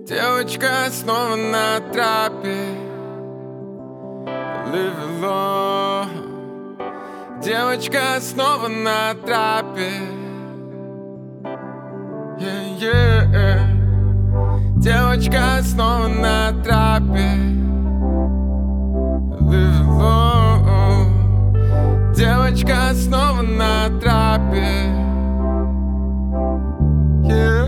Девочка снова на трапе, live alone. Девочка снова на трапе, yeah. Девочка снова на трапе, live alone. Девочка снова на трапе, yeah.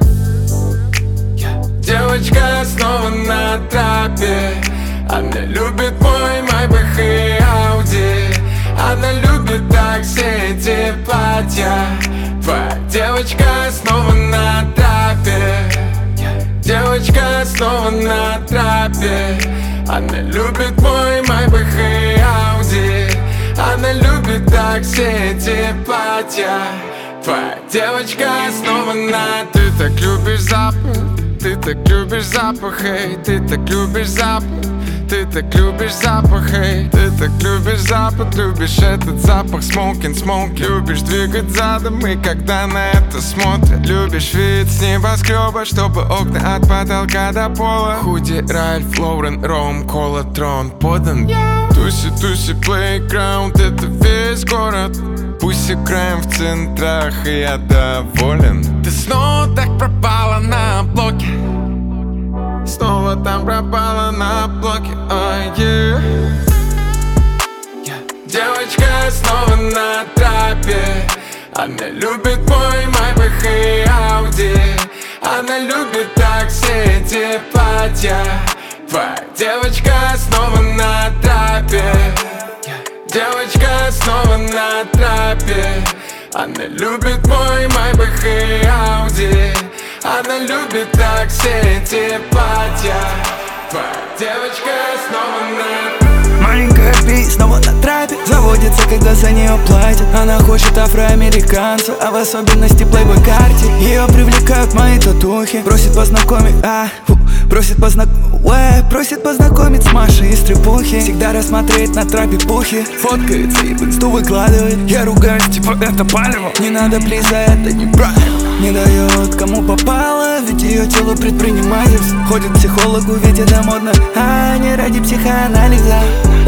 Девочка снова на трапе. Она любит мой Майбах и Ауди. Она любит так все эти платья. Твоя девочка снова на трапе. Девочка снова на трапе. Она любит мой Майбах и Ауди. Она любит так все эти платья. Твоя девочка снова на. Ты так любишь запах, ты так любишь запах, эй. Ты так любишь запах, ты так любишь запах, эй. Ты так любишь запах, любишь этот запах. Smoking, smoke. Любишь двигать задом, и когда на это смотрят. Любишь вид с небоскреба, чтобы окна от потолка до пола. Худи, Ральф, Лоурен, Ром, Кола, Трон подан. Туси, туси, плейграунд, это весь город. Пусть играем в центрах, и я доволен. Ты снова так пропала на блоке. Снова там пропала на блоке, yeah. Девочка снова на трапе. Она любит мой Майбах и Ауди. Она любит так все эти платья. Твоя девочка снова на трапе. Девочка снова на трапе. Она любит мой Майбах и Ауди. Она любит так все эти платья. Твоя девочка снова на. Маленькая Би снова на трапе. Заводится, когда за нее платят. Она хочет афроамериканца, а в особенности плейбой карте. Ее привлекают мои татухи. Просит познакомить, просит познакомить с Машей из Трепухи. Всегда рассмотреть на трапе пухи. Фоткается и в инсту выкладывает. Я ругаюсь, типа это палево. Не надо, плиз, за это неправильно. Не дает кому попало, ведь ее тело предпринимательство. Ходит к психологу, ведь это модно, а не ради психоанализа.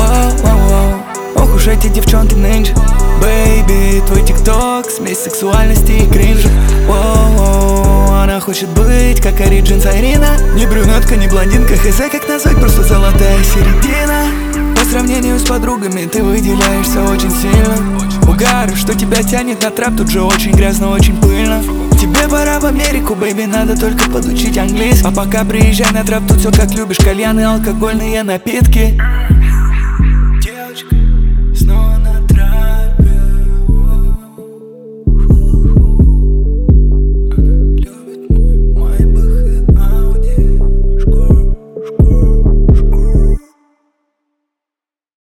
Ох уж эти девчонки нынче. Бэйби, твой тикток, смесь сексуальности и кринжа. Она хочет быть как Ориджин Сайрина. Не брюнетка, не блондинка, хз как назвать, просто золотая середина. По сравнению с подругами ты выделяешься очень сильно. Угар, что тебя тянет на трап, тут же очень грязно, очень пыльно. Тебе пора в Америку, бэйби, надо только подучить английский. А пока приезжай на трап, тут все как любишь, кальян и алкогольные напитки.